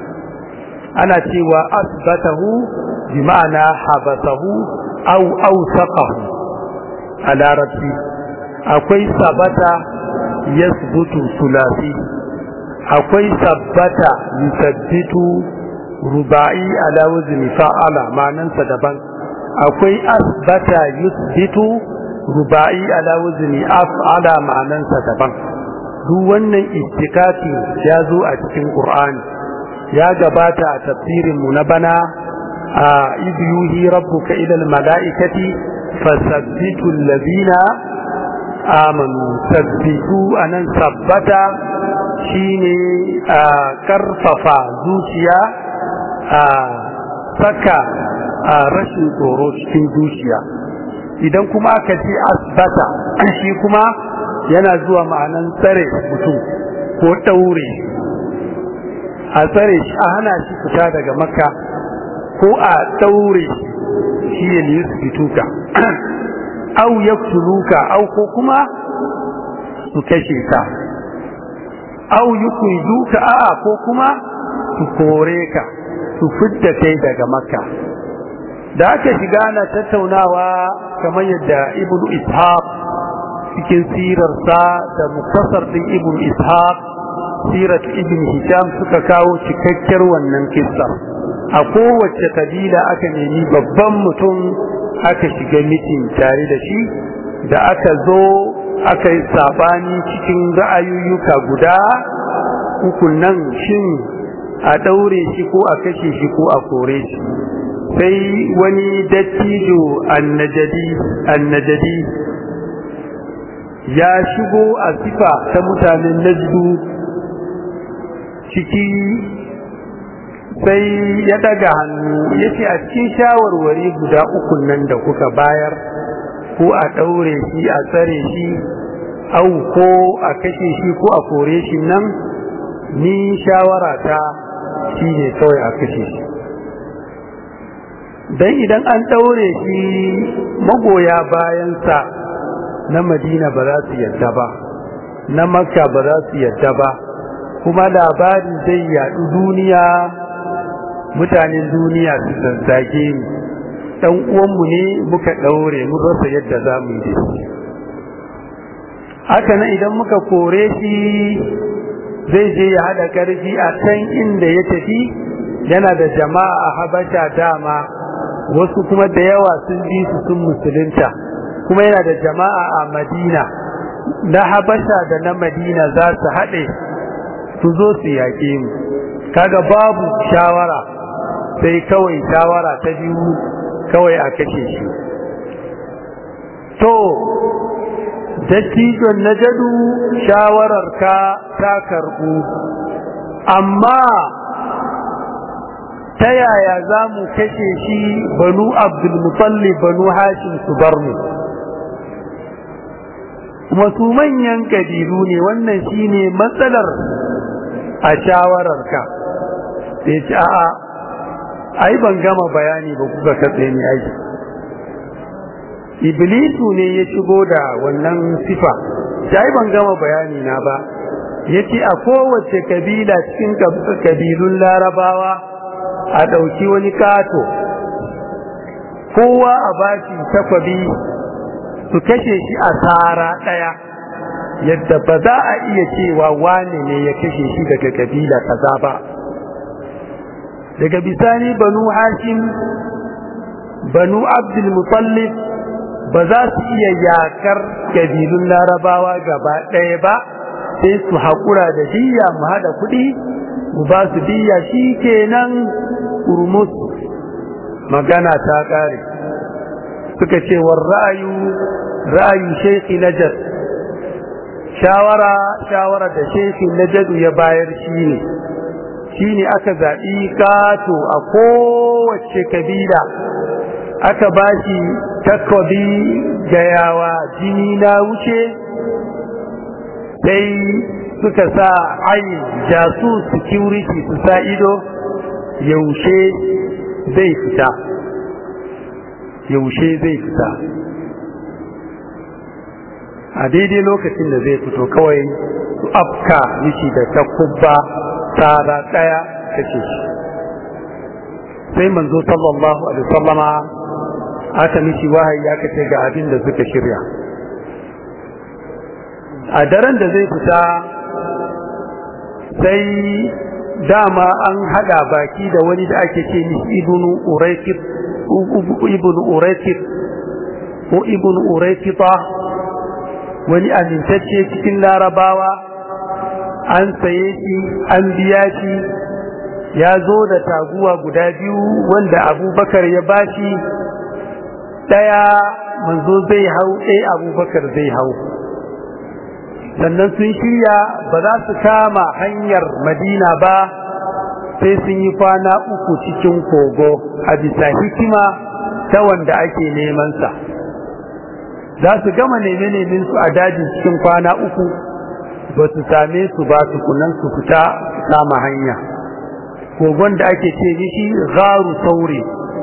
ana cewa asbatahu bi ma'ana habatahu aw awsaqahu a larabci. Akwai sabata yasbutu sulasi, akwai sabbata yusabbitu ruba'i ala wazni fa'ala ma'anansa daban, akwai asbata yusbitu ruba'i ala wazni af'ala ma'anansa daban. duk wannan istikati ya zo a cikin Qur'ani, ya gabata a tafsirin mu na bana a idh yuhi rabbuka ila almalaikati fasabbitu alladhina amanu. sabbitu anan sabbata shine a karfafa zuciya, a saka a rashin tsoro cikin zuciya. Idan kuma aka ce asbata shi kuma yana zuwa ma'anan tsare mutum ko ɗaure, a tsare shi, a hana shi fita daga Makka ko a ɗaure shi ne yusbituka au yaktuluka au ko kuma su kashe ka, au yukhrijuka a'a ko kuma su kore ka, su fidda kai daga Makka. Da aka shiga na tattaunawa kamar yadda Ibn Ishaq cikin sirarsa da muktasar din Ibn Ishaq sirat Ibn Hisham suka kawo cikakkiyar wannan kissa. A kowace kabila aka nemi babban mutum aka shiga mitin tare da shi, da aka zo aka yi sabani cikin ra'ayoyuka guda uku nan, shin a daure shi ko a kashe shi ko a kore shi. Sai wani dattijo annajadi annajadi ya shigo a sifa ta mutanen Najdu ciki, sai ya daga hannu ya ce a cikin shawarwari guda uku nan da kuka bayar, ko a ɗaure shi a tsare shi au ko a kashe shi ko a kore shi nan, ni shawara ta shi ne kawai a kashe shi. Dan idan an ɗaure shi magoya bayansa na Madina ba za su yadda ba, na Makka ba za su yadda ba, kuma labari zai yaɗu duniya, mutanen duniya su zazzage mu, ɗan uwanmu ne muka ɗaure mun rasa yadda za mu yi. Haka nan idan muka kore shi zai je ya haɗa ƙarfi a can inda ya tafi, yana da jama'a a Habasha dama, wasu kuma da yawa sun bi su sun musulunta, kuma yana da jama'a a Madina, na Habasha da na Madina za su haɗe su zo su yaƙe mu. Kaga babu shawara, sai kawai shawara ta biyu kawai a kashe shi. To dattijon najadu shawararka ta karbu amma ta yaya za mu kashe shi banu abdul mutallib banu hashim su bar mu kuma su manyan kabilu ne wannan shine matsalar a shawararka sai ce a'a ai ban gama bayani ba kuka katse ni ai iblisu ne ya shigo da wannan sifa sai ban gama bayani na ba yace a kowace kabila cikin kabilun larabawa a dauki wani kato kowa a bashi takwabi su kashe shi a tsara daya yadda ba za a iya cewa wane ne ya kashe shi daga kabila kaza ba daga bisani banu hashim banu abdul mutallib ba za su iya yakar kabilun larabawa gaba ɗaya ba sai su haƙura da diya mu haɗa kuɗi mu ba su diya shi kenan urmus magana ta ƙare suka ce war ra'ayu ra'ayu shaykhi najd shawara shawara da shaykhi najd ya bayar shine shine aka zaɓi kato a kowace kabila aka bashi takobi gayawa jini na wuce sai suka sa ayin jasu security su sa ido yaushe zai fita yaushe zai fita a daidai lokacin da zai fito kawai su afka mishi da takubba tsara daya kace shi sai manzo sallallahu alaihi wasallama aka mishi wahayi aka ce ga abin da suka shirya a daren da zai fita sai dama an hada baki da wani da ake ce mishi ibnu uraykib ibnu uraykib ko ibnu uraykita wani amintacce cikin larabawa an saye shi an biya shi ya zo da taguwa guda biyu wanda abubakar ya bashi daya manzo zai hau ɗaya abubakar zai hau sannan sun shirya ba za su kama hanyar madina ba sai sun yi kwana uku cikin kogo a bisa hikima ta wanda ake nemansa za su gama neme-nemen su a dajin cikin kwana uku ba su same su ba su kunan su fita kama hanya kogon da ake ce mishi gharu sauri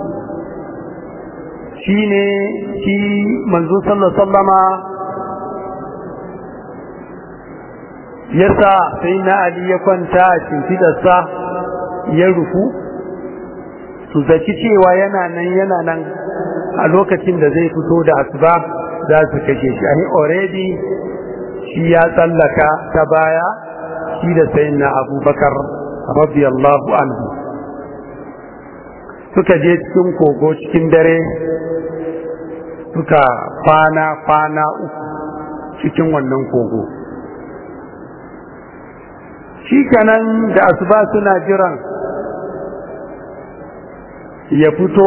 shi ne shi manzo sallallahu alaihi wasallama yasa sai na ali ya kwanta a shimfidarsa ya rufu su zaci cewa yana nan yana nan a lokacin da zai fito da asuba za su kashe shi ai already shi ya tsallaka ta baya shi da sayyidina abubakar radiyallahu anhu suka je cikin kogo cikin dare suka kwana kwana uku cikin wannan kogo shi kanan da asuba suna jiran ya fito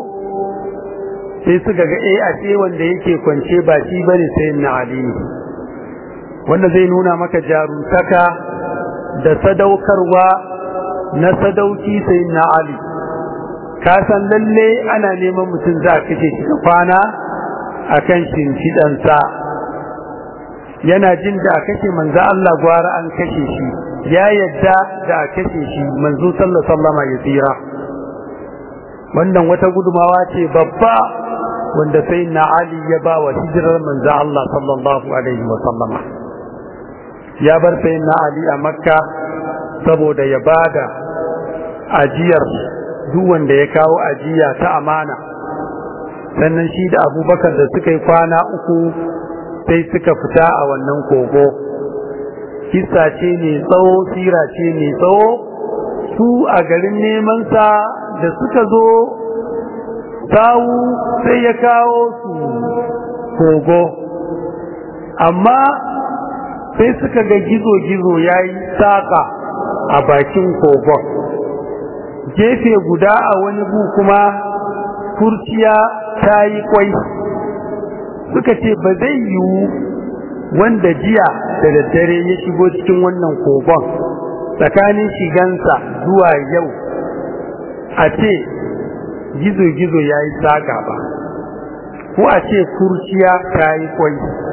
sai suka ga eh a ce wanda yake kwance ba shi bane sai na ali wanda zai nuna maka jaruntaka da sadaukarwa na sadauki sai na ali ka san lalle ana neman mutum za a kace shi kwana akan shimfiɗansa yana jin da a kashe manzo Allah gwara an kashe shi ya yadda da a kashe shi manzo sallallahu alaihi wasallam ya tsira wannan wata gudumawa ce babba wanda sai na Ali ya ba wa hijirar manzo Allah sallallahu alaihi wasallam ya bar sai na Ali a Makka saboda ya bada ajiyar duk wanda ya kawo ajiya ta amana sannan shi da Abubakar da suka yi kwana uku sai suka fita a wannan kogo kissa ce ne tsawo sira ce ne tsawo su a garin neman sa da suka zo sawu sai ya kawo su kogo amma sai suka ga gizo-gizo ya yi saƙa a bakin kogon gefe guda a wani bu kuma kurciya ta yi kwai suka ce ba zai yiwu wanda jiya da daddare ya shigo cikin wannan kogon tsakanin shigansa zuwa yau a ce gizo-gizo ya yi saga ba ko a ce kurciya ta yi kwai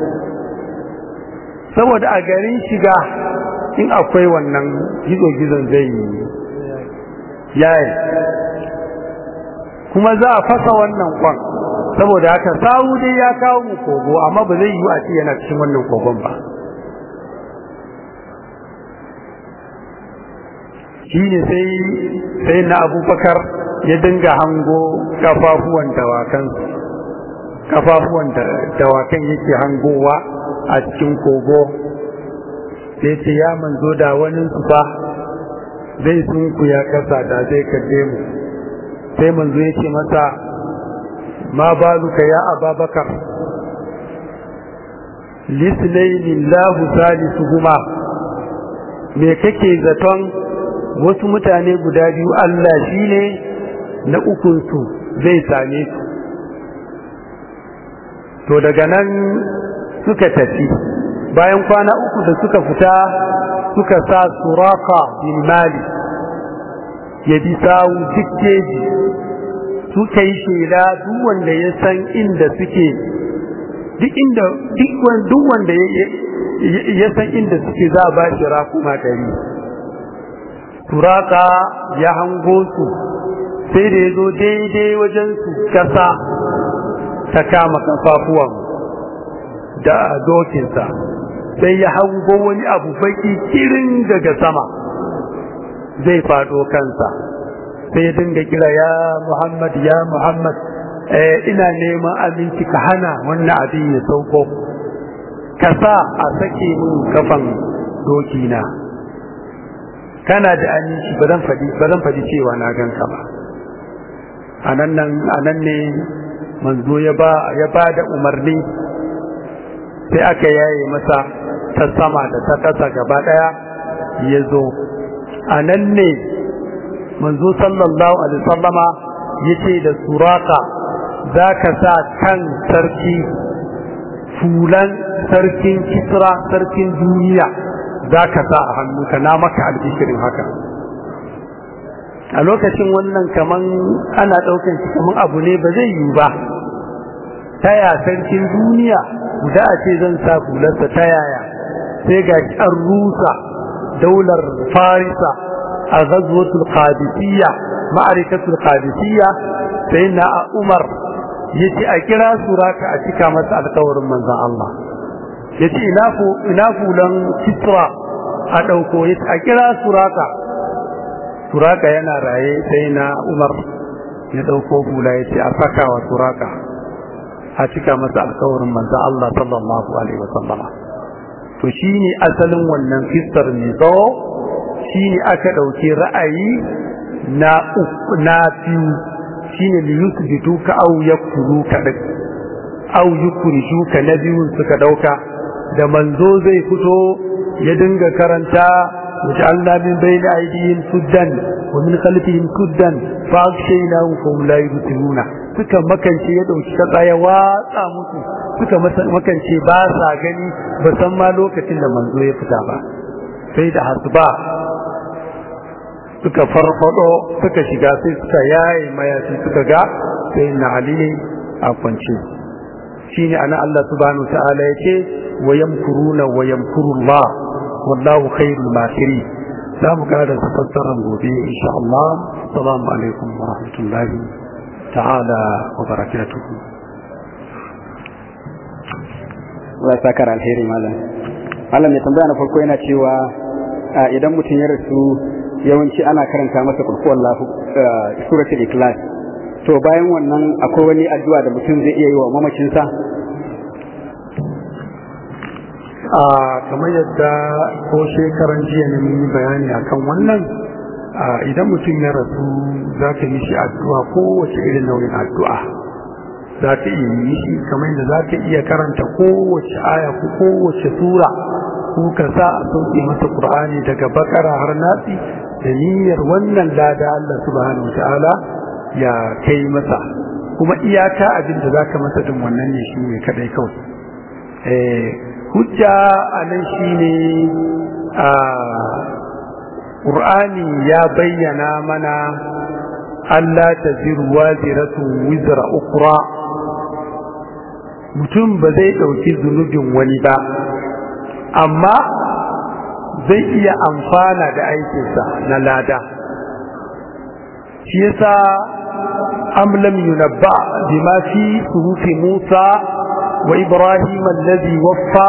saboda a garin shiga in akwai wannan gizo-gizon zai yi yayi kuma za a fasa wannan kwan saboda haka sawu dai ya kawo mu kogo amma ba zai yi a ce yana cikin wannan kogon ba shine sai sai na Abubakar ya dinga hango kafafuwan dawakan kafafuwan dawakan yake hangowa a cikin kogo sai ce ya manzo da wani su fa zai sunku ya kasa da zai kalle mu sai manzo ya ce masa ma baluka ya Ababakar lisnaini lahu salisuhuma me kake zaton wasu mutane guda biyu Allah shine na ukun su zai same su to daga nan suka tafi bayan kwana uku da suka fita suka sa Suraka bin Malik ya bi sawu dukkeji suka yi shela duk wanda ya san inda suke duk inda duk wanda ya san inda suke za a ba shi rakuma dari Suraka ya hango su sai da ya zo daidai wajen su kasa ta kama kafafuwan da dokinsa sai ya hango wani abu baki kirin daga sama zai fado kansa sai ya dinga kira ya Muhammad ya Muhammad eh ina neman abinci ka hana wannan abin ya sauko ka sa a sake min kafan dokina kana da aminci ba zan fadi ba zan fadi cewa na ganka ba anan nan anan ne manzo ya ba ya ba da umarni sai aka yaye masa ta sama da ta kasa gaba daya ya zo anan ne manzo sallallahu alaihi wasallama yace da Suraka zaka sa kan sarki fulan sarkin Kisra sarkin duniya zaka sa a hannunka na maka albishirin haka a lokacin wannan kaman ana daukan shi kaman abu ne ba zai yi ba taya sarkin duniya guda a ce zan sa fularsa ta yaya sai ga an rusa daular Farisa a ghazwatul Qadisiyya ma'arikatul Qadisiyya sai na Umar yace a kira Suraka a cika masa alƙawarin manzon Allah yace ina fu ina fulan Kisra a dauko yace a kira Suraka Suraka yana raye sai na Umar ya dauko fula yace a saka wa Suraka a cika masa alƙawarin manzon Allah sallallahu alaihi wasallam to shine asalin wannan fistar ne tsawo shine aka dauke ra'ayi na na biyu shine li yusbitu aw yakfuru ka aw yukrishu ka na biyun suka dauka da manzo zai fito ya dinga karanta waj'alna min bayni aydihim suddan wa min khalfihim suddan fa aghshaynahum fa hum la yubsiruna suka makance ya dauki kasa ya watsa musu suka makance ba sa gani ba san ma lokacin da manzo ya fita ba sai da hasba suka farfado suka shiga sai suka yayi mayafi suka ga sai na ali ne a kwance shine ana Allah subhanahu ta'ala yake wayamkuruna wayamkurullah wallahu khairul makirin za mu ga da fassarar gobe insha Allah assalamu alaikum wa rahmatullahi ta'ala wa barakatuh Allah sakar alheri malam malam mai tambaya na farko yana cewa idan mutum ya rasu yawanci ana karanta masa kulhu wallahu suratul ikhlas to bayan wannan akwai wani addu'a da mutum zai iya yi wa mamacinsa a kamar yadda ko shekaran jiya ne mun yi bayani akan wannan idan mutum ya rasu za ka yi shi addu'a ko wace irin nau'in addu'a za ka iya yi shi kamar yadda za ka iya karanta kowace aya ko kowace sura ko ka sa a sauke masa Qur'ani daga bakara har nasi da niyyar wannan lada Allah subhanahu wataala ya kai masa kuma iyaka abin da zaka masa din wannan ne shine kadai kawai eh hujja anan shine a Qur'ani ya bayyana mana Allah taziru waziratun wizra ukhra, mutum ba zai dauki zunubin wani ba amma zai iya amfana da aikinsa na lada. shi yasa am lam yunabba bima fi suhufi Musa wa Ibrahim alladhi waffa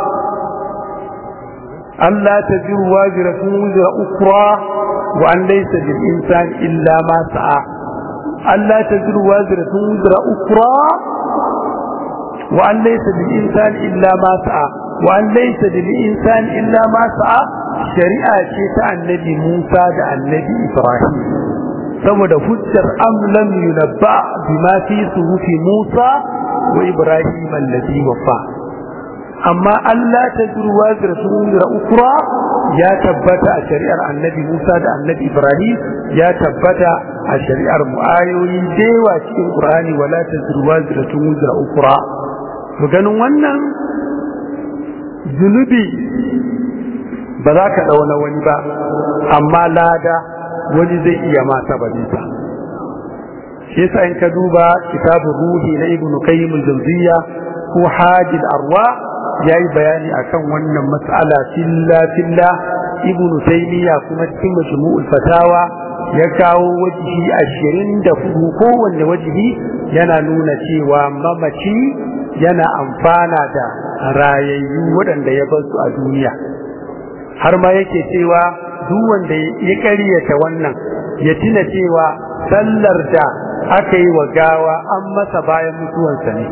alla taziru waziratun wizra ukhra wa an laysa lil insani illa ma sa'a. alla taziru waziratun wizra ukhra wa an laysa lil insani illa ma sa'a wa an laysa lil insani illa ma sa'a shari'a ce ta annabi Musa da annabi Ibrahim, saboda hujjar am lam yunabba bima fi suhufi Musa wa Ibrahim alladhi wafa. amma Allah taziru waziratun wizra ukhra ya tabbata a shari'ar annabi Musa da annabi Ibrahim, ya tabbata a shari'ar mu'ayoyi dewa cikin Qur'ani, wala taziru waziratun wizra ukhra. to ganin wannan zunubi ba za ka dauna wani ba, amma lada wani zai iya mata bazita. shi yasa in ka duba kitabun ruhi na Ibn Qayyim al-Jawziyya ko Hajil Arwa yayi bayani akan wannan mas'ala filla filla. Ibn Taymiyyah kuma cikin Majmu'ul Fatawa ya kawo wajihi ashirin da hudu, kowanne wajihi yana nuna cewa mamaci yana amfana da rayayyu waɗanda ya bar su a duniya. har ma yake cewa duk wanda ya ƙaryata wannan ya tuna cewa sallar da aka yi wa gawa an masa bayan mutuwarsa ne.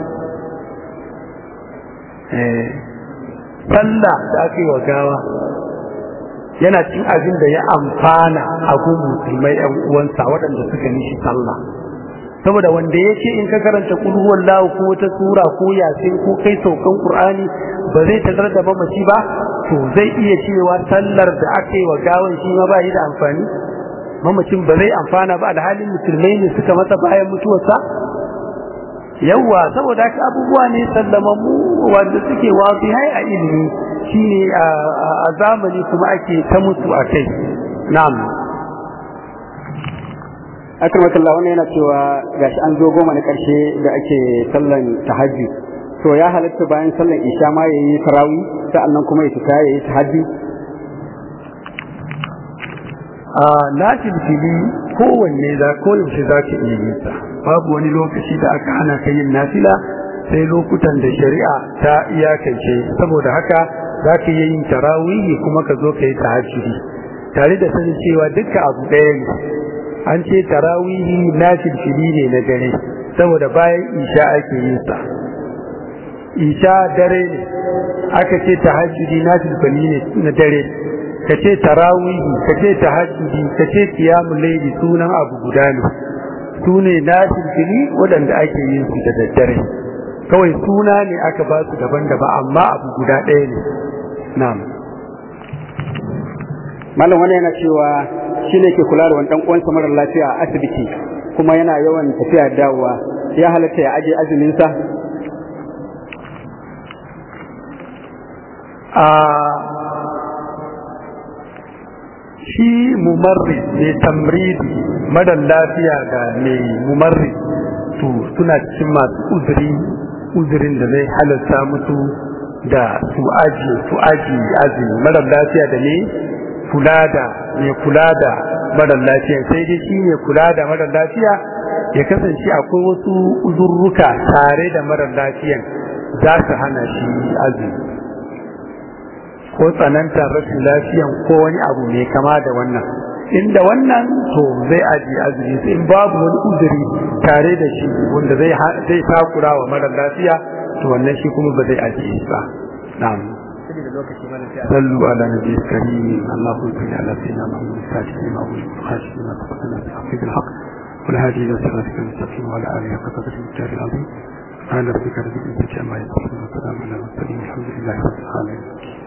sallah da aka yi wa gawa yana cin abin da ya amfana a gun musulmai yan uwansa waɗanda suka nishi sallah. saboda wanda ya ce in ka karanta kul huwallahu ko wata sura ko yasin ko kai saukan qur'ani ba zai tarar da mamaci ba, to zai iya cewa sallar da aka yi wa gawan shi ma ba yi da amfani, mamacin ba zai amfana ba da halin musulmai ne suka masa bayan mutuwarsa. yawwa saboda haka abubuwa ne sallamamu wanda suke wafi hai a ilimi, shine a zamani kuma ake ta mutu a kai. na'am akramakallah, wannan yana cewa gashi an zo goma na karshe da ake sallan tahajjud, to ya halatta bayan sallan isha ma yayi tarawih sa'annan kuma ya fita yayi tahajjud? a lafil fili kowanne za ko yaushe za ka iya yin sa, babu wani lokaci da aka hana ka yin nafila sai lokutan da shari'a ta iyakance. saboda haka za ka iya yin tarawih kuma ka zo ka yi tahajjudi, tare da sanin cewa dukkan abu ɗaya ne. an ce tarawihi nafil fili ne na dare, saboda bayan isha ake yin sa. isha dare ne, aka ce tahajjudi nafil fili ne na dare. ka ce tarawihi, ka ce tahajjudi, ka ce qiyamul layli, sunan abu guda ne. su ne nafil fili waɗanda ake yin su da daddare, kawai suna ne aka ba su daban-daban amma abu guda ɗaya ne. na'am malam wani yana cewa shi ne ke kula da wani ɗan uwansa marar lafiya a asibiti kuma yana yawan tafiya dawowa, ya halatta ya aje azuminsa? a shi mumarri ne tamridi marar lafiya da mai mumarri to suna cikin masu uzuri uzurin da zai halarta musu da su aji su aji azumi. marar lafiya da ne kula da mai kula da marar lafiya, sai dai shi ne kula da marar lafiya ya kasance akwai wasu uzurruka tare da marar lafiyan za su hana shi azumi, ko tsanantar rashin lafiyan ko wani abu mai kama da wannan. inda wannan to zai aji azumi, sai in babu wani uzuri tare da shi wanda zai zai takura wa marar lafiya, to wannan shi kuma ba zai aji ba. na'am صلوا على نبي الكريم اللهم صل على سيدنا محمد الفاتح لما أغلق والخاتم لما سبق ناصر الحق بالحق والهادي إلى صراطك المستقيم وعلى آله حق قدره المختار العظيم سبحان ربك رب العزة عما يصفون وسلام على المرسلين والحمد لله رب العالمين.